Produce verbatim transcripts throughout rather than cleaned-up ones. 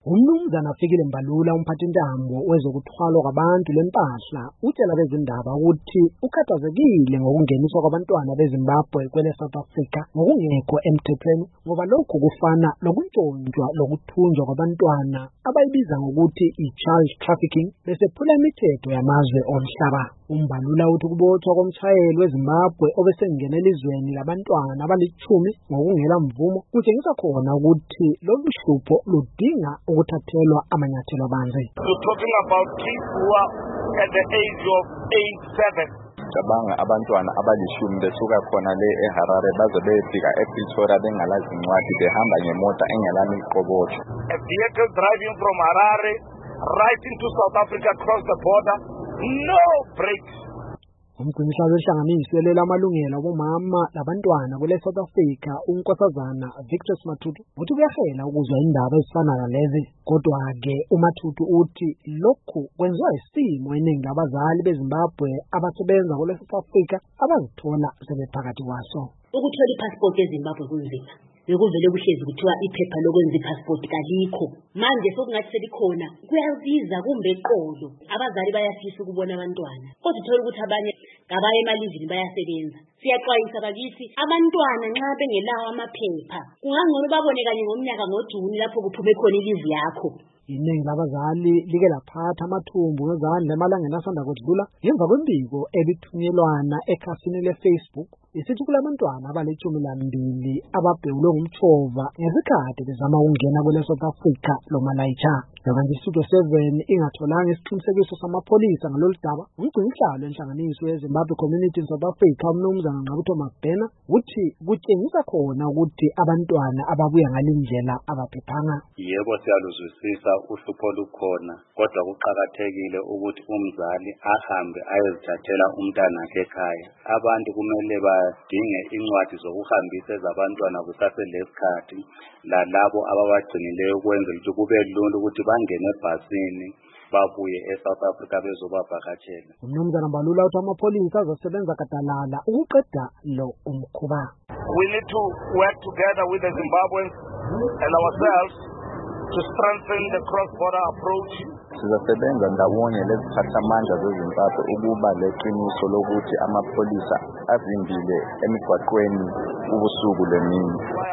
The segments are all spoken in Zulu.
Umnumzana Fikile Mbalula umphathintambo wezokuthwalwa kwabantu lempahla utshela bezindaba ukuthi ukhathazekile ngokungeniswa kwabantwana beZimbabwe kwele South Africa ngokungekho emthethweni ngoba lokhu kufana nokuntshontshwa lokuthunjwa kwabantwana abayibiza ngokuthi i-child trafficking besephula imithetho yamazwe omhlaba. Umbalula uthi kubotshwa komshayeli weZimbabwe obesengenela elizweni labantwana abalichumi ngokungela mvumo kutshengisa khona ukuthi lolu hlupho ludinga ukuthathelwa amanyathelo abanzi. You're talking about kids who are at the age of eight, seven. Cabanga abantwana abalishumi besuka khona le eHarare baze befika ePretoria bengalazi incwadi behamba ngemota engelamiqobotsho. A vehicle driving from Harare right into South Africa across the border, no brakes. Umgcinihlalo wehlanganiso lelamalungelo abomama labantwana kule South Africa unkosazana Victor Mathutu uthi kuyahela ukuzwa indaba ezifana nalezi, kodwa ke uMathutu uthi lokhu kwenziwa isimo eningi abazali beZimbabwe abasebenza kule South Africa abazithola sebephakathi kwaso. Ukuthola iPassport eZimbabwe kunzima. Bekuvele kuhlezi kuthiwa iphepha lokwenza iPassport kalikho. Manje sokungathi selikhona kuyaziza kumbe eqolo. Abazali bayafisa ukubona abantwana. Kodwa uthola ukuthi abanye ngabaye emalivini bayasebenza. Siyaxwayisa bakithi abantwana nxa bengelawo amaphepha kungangcono babone kanye ngomnyaka ngoJuni lapho kuphume khona ilivu yakho. Iningi labazali like laphatha amathumbu ngezandla emalangeni asanda kudlula ngemva kwembiko ebithunyelwana ekhasini leFacebook isithi kulabantwana abalithumi lambili ababhewulwe ngumtshova ngesikhathi bezama ukungena kule South Africa lomalayitsha. Lokanje iStudio seven ingatholanga isiqinisekiso samapholisa ngalolu daba, umgcinihlalo enhlanganiso yeZimbabwe Community in South Africa umnumzana Ngqabutho Mabhena uthi kutshengisa khona ukuthi abantwana ababuya ngalindlela abaphephanga. Yebo siyaluzwisisa uhlupho olukhona, kodwa kuqakathekile ukuthi umzali ahambe ayezithathela umntana ekhaya. Abantu kumele badinge incwadi zokuhambisa ezabantwana kusaselesikhathi lalabo ababagcinileyo ukwenzela ukuthi kube lula ukuthi bangene ebhasini babuye eSouth Africa bezobavakatshela. Umnumzana Mbalula uthi amapholisa azosebenza gadalala ukuqeda lo umkhuba. We need to work together with the Zimbabweans and ourselves to strengthen the cross-border approach. Sizasebenza ndawonye leziphathamandla zeZimbabwe ukuba leqiniso lokuthi amapholisa azimbile emigwaqweni ubusuku lemini.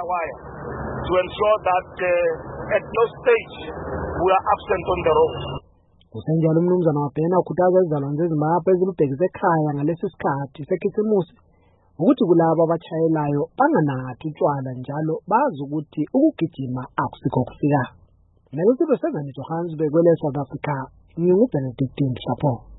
To ensure that uh, at no stage we are absent on the road. Kusenjalo umnumzana Mabhena ukhuthaza izizalwane zeZimbabwe ezilubhekise ekhaya ngalesi sikhathi sekhisimusi ukuthi kulabo abachayelayo banganathi utshwala njalo bazi ukuthi ukugijima akusikho kufika. Nalo sibe seven Johannesburg kwele South Africa. NginguBenedict Mhlapho.